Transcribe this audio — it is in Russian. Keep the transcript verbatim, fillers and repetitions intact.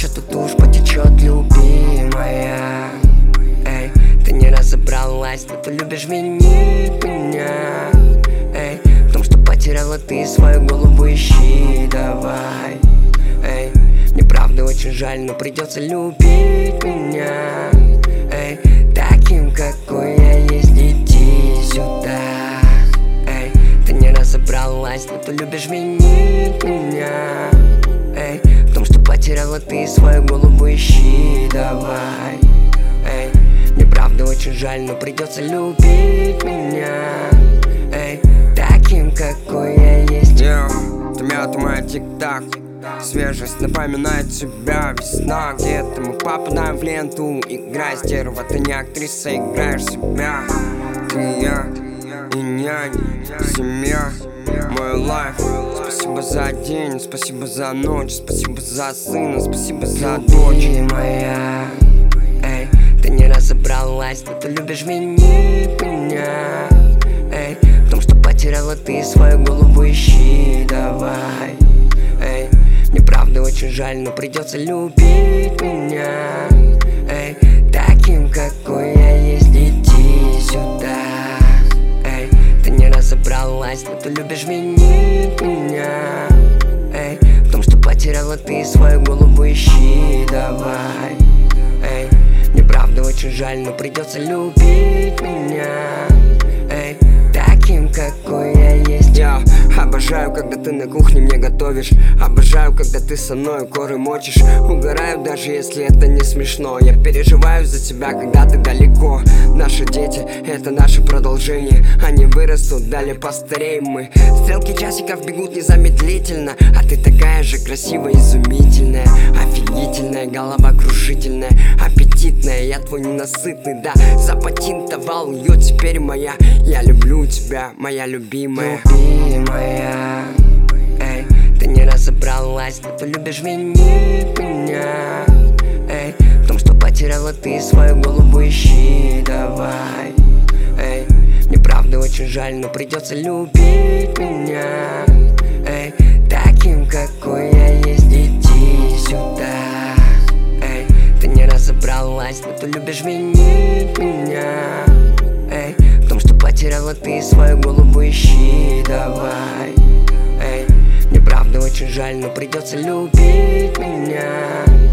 тут уж потечет, любимая. Эй, ты не разобралась, но ты любишь винить меня. Эй, в том, что потеряла ты свою голову, ищи давай. Эй, мне правда очень жаль, но придется любить меня. Эй, таким, какой я есть, иди сюда. Эй, ты не разобралась, но ты любишь винить меня. Эй, в том, что потеряла ты свою голову, ищи давай. Эй, мне правда очень жаль, но придется любить меня. Эй, таким, какой я есть. Йоу, ты мята моя тик-так. Свежесть напоминает тебя. Весна, где-то мы попадаем в ленту. Играй, стерва, ты не актриса, играешь себя. Ты я, и нянь, семья, мой лайф. Спасибо за день, спасибо за ночь, спасибо за сына, спасибо за дочь. Моя, эй, ты не разобралась, но ты любишь винить меня. Эй, в том, что потеряла ты свою голову, ищи давай. Эй, мне правда очень жаль, но придется любить меня. Эй, таким, какой я есть, иди сюда. Эй, ты не разобралась, но ты любишь винить меня. Эй, в том, что потеряла ты свою голову, ищи давай. Эй, мне правда очень жаль, но придется любить меня. Эй, таким, какой я есть. Я обожаю, когда ты на кухне мне готовишь. Обожаю, когда ты со мной коры мочишь. Угораю, даже если это не смешно. Я переживаю за тебя, когда ты далеко. Наши дети — это наше продолжение. Они вырастут, далее постареем мы. Стрелки часиков бегут незамедлительно. А ты такая же красивая, изумительная, офигительная, головокружительная, аппетитная. Я твой ненасытный, да, запатентовал ее, теперь моя. Я люблю тебя, моя любимая. Любимая, эй, ты не разобралась, но ты любишь винить меня. Эй, в том, что потеряла ты свою голову, ищи давай. Эй, мне правда очень жаль, но придется любить меня. Эй, таким, какой я есть, иди сюда. Эй, ты не разобралась, но ты любишь винить меня. Эй, в том, что потеряла ты свою голову, ищи давай. Эй, мне правда очень жаль, но придется любить меня.